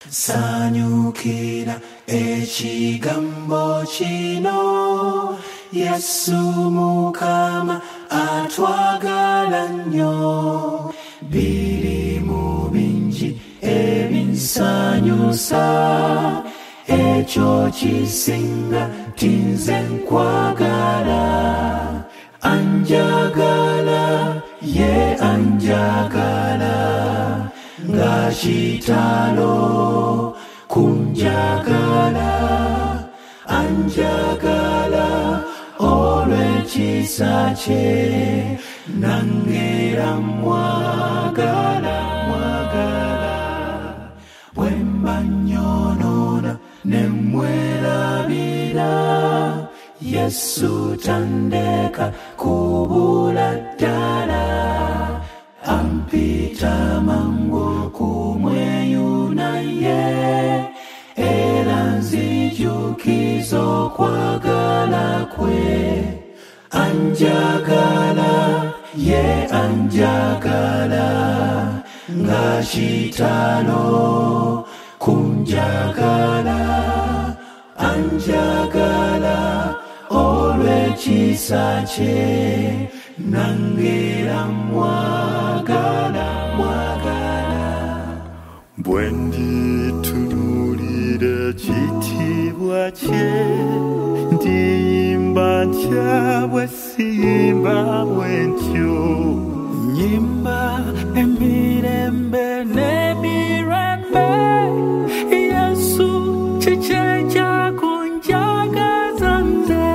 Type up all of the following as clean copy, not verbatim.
sanyukira ekigambo kino, Yesu Mukama atwagala nnyo, birimu bingi ebinsanyusa, ekyo kisinga tinze nkwagala, anjagala ye anjagala, nga kitalo kunjagala, anjagala olw'ekisa kye, nangera mwagala mwagala, bwe mba nnyonoona ne mwerabira, Yesu tandeka kubula ddala, ampita mangu okumweyuna ye, era nzijukiza okwagala kwe, anjagala ye anjagala, nga kitalo kunjagala, anjagala olw'ekisa kye, nangera mwagala mwagala. Bwe nditunuulira ekitiibwa kye, ndiyimba ntya bwe siyimba bwentyo, nyimba emirembe n'emirembe, Yesu kikye kyakunjagaza nze,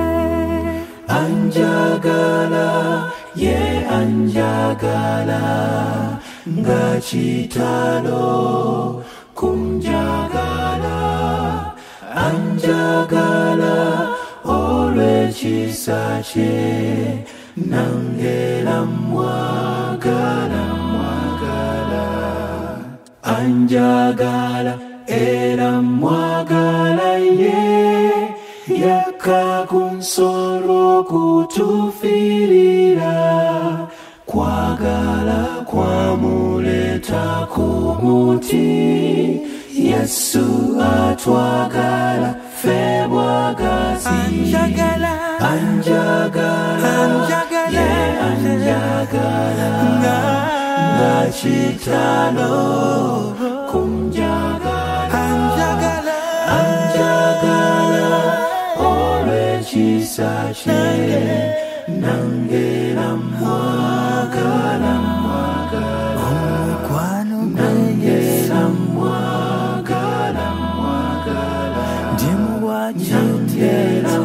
anjagala ye anjagala, nga kitalo kunjagala, anjagala olw'ekisa kye, nangera mwagala mwagala, anjagala era mwagala ye, yakka ku nsolo okutufiirira, kwagala kwamuleeta ku muti, Yesu atwagala ffe bwagazi, anjagala ye anjagala, nga kitalo kunjagala, anjagala olw'ekisa kye, nangera mwagala mwagala, nangera mwagala mwagala, ndimuwakira nangera